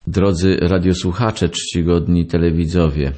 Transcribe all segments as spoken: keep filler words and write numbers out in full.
Drodzy radiosłuchacze, czcigodni telewidzowie,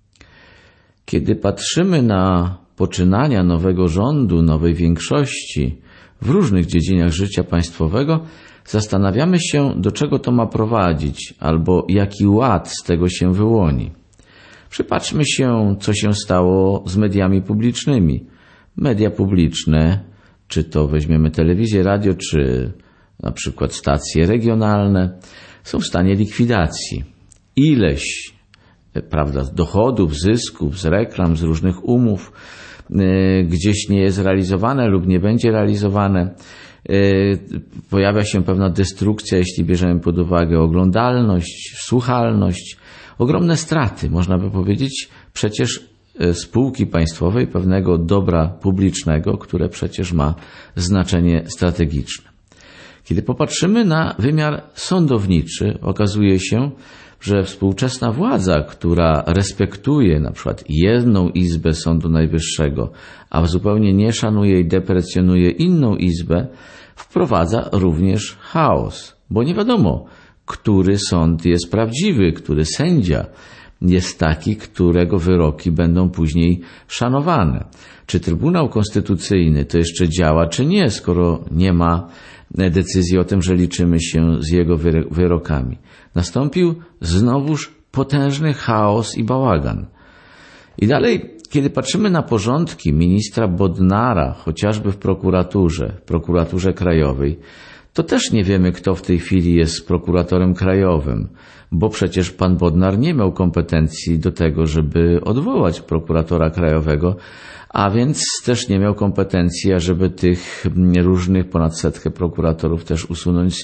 kiedy patrzymy na poczynania nowego rządu, nowej większości w różnych dziedzinach życia państwowego, zastanawiamy się, do czego to ma prowadzić, albo jaki ład z tego się wyłoni. Przypatrzmy się, co się stało z mediami publicznymi. Media publiczne, czy to weźmiemy telewizję, radio, czy na przykład stacje regionalne, są w stanie likwidacji. Ileś, prawda, dochodów, zysków z reklam, z różnych umów yy, gdzieś nie jest realizowane lub nie będzie realizowane. Yy, pojawia się pewna destrukcja, jeśli bierzemy pod uwagę oglądalność, słuchalność. Ogromne straty, można by powiedzieć, przecież spółki państwowej, pewnego dobra publicznego, które przecież ma znaczenie strategiczne. Kiedy popatrzymy na wymiar sądowniczy, okazuje się, że współczesna władza, która respektuje na przykład jedną izbę Sądu Najwyższego, a zupełnie nie szanuje i deprecjonuje inną izbę, wprowadza również chaos, bo nie wiadomo, który sąd jest prawdziwy, który sędzia jest taki, którego wyroki będą później szanowane. Czy Trybunał Konstytucyjny to jeszcze działa, czy nie, skoro nie ma decyzji o tym, że liczymy się z jego wyrokami. Nastąpił znowuż potężny chaos i bałagan. I dalej, kiedy patrzymy na porządki ministra Bodnara, chociażby w prokuraturze, w prokuraturze krajowej, to też nie wiemy, kto w tej chwili jest prokuratorem krajowym, bo przecież pan Bodnar nie miał kompetencji do tego, żeby odwołać prokuratora krajowego, a więc też nie miał kompetencji, ażeby tych różnych ponad setkę prokuratorów też usunąć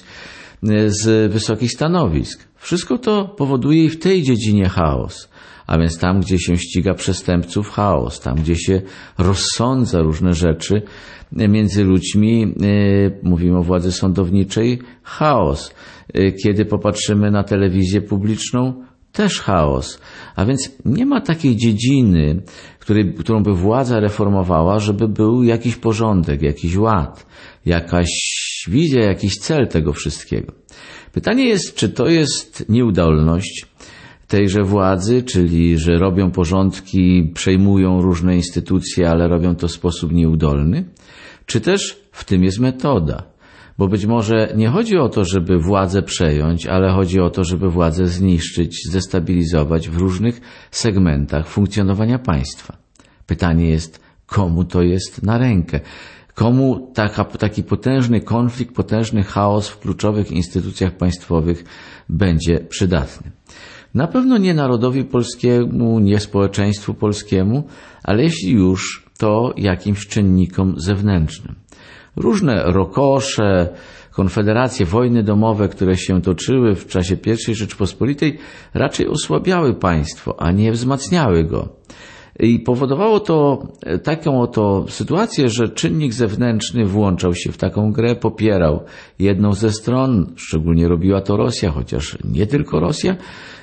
z wysokich stanowisk. Wszystko to powoduje i w tej dziedzinie chaos, a więc tam, gdzie się ściga przestępców, chaos, tam, gdzie się rozsądza różne rzeczy między ludźmi, mówimy o władzy sądowniczej, chaos. Kiedy popatrzymy na telewizję publiczną, też chaos. A więc nie ma takiej dziedziny, której, którą by władza reformowała, żeby był jakiś porządek, jakiś ład, jakaś wizja, jakiś cel tego wszystkiego. Pytanie jest, czy to jest nieudolność tejże władzy, czyli że robią porządki, przejmują różne instytucje, ale robią to w sposób nieudolny, czy też w tym jest metoda. Bo być może nie chodzi o to, żeby władzę przejąć, ale chodzi o to, żeby władzę zniszczyć, zdestabilizować w różnych segmentach funkcjonowania państwa. Pytanie jest, komu to jest na rękę? Komu taka, taki potężny konflikt, potężny chaos w kluczowych instytucjach państwowych będzie przydatny? Na pewno nie narodowi polskiemu, nie społeczeństwu polskiemu, ale jeśli już, to jakimś czynnikom zewnętrznym. Różne rokosze, konfederacje, wojny domowe, które się toczyły w czasie pierwszej Rzeczypospolitej, raczej osłabiały państwo, a nie wzmacniały go. I powodowało to taką oto sytuację, że czynnik zewnętrzny włączał się w taką grę, popierał jedną ze stron, szczególnie robiła to Rosja, chociaż nie tylko Rosja,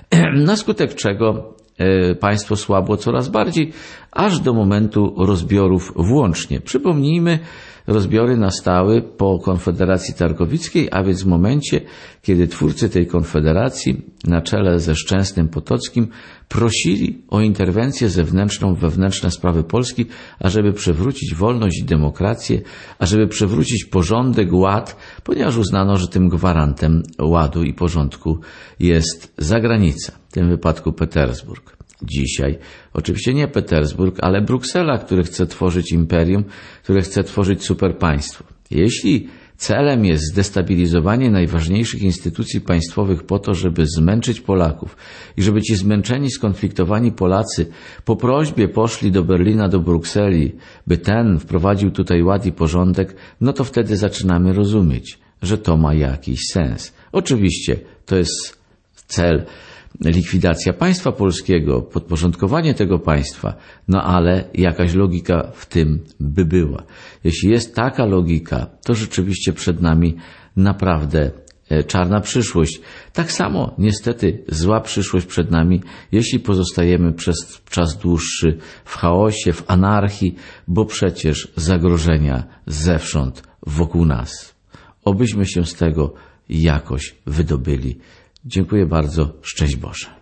na skutek czego państwo słabło coraz bardziej, aż do momentu rozbiorów włącznie. Przypomnijmy, rozbiory nastały po Konfederacji Targowickiej, a więc w momencie, kiedy twórcy tej konfederacji na czele ze Szczęsnym Potockim prosili o interwencję zewnętrzną w wewnętrzne sprawy Polski, ażeby przywrócić wolność i demokrację, ażeby przywrócić porządek, ład, ponieważ uznano, że tym gwarantem ładu i porządku jest zagranica, w tym wypadku Petersburg. Dzisiaj oczywiście nie Petersburg, ale Bruksela, który chce tworzyć imperium, które chce tworzyć superpaństwo. Jeśli celem jest zdestabilizowanie najważniejszych instytucji państwowych po to, żeby zmęczyć Polaków i żeby ci zmęczeni, skonfliktowani Polacy po prośbie poszli do Berlina, do Brukseli, by ten wprowadził tutaj ład i porządek, no to wtedy zaczynamy rozumieć, że to ma jakiś sens. Oczywiście to jest cel likwidacja państwa polskiego, podporządkowanie tego państwa, no ale jakaś logika w tym by była. Jeśli jest taka logika, to rzeczywiście przed nami naprawdę czarna przyszłość. Tak samo niestety zła przyszłość przed nami, jeśli pozostajemy przez czas dłuższy w chaosie, w anarchii, bo przecież zagrożenia zewsząd wokół nas. Obyśmy się z tego jakoś wydobyli. Dziękuję bardzo. Szczęść Boże.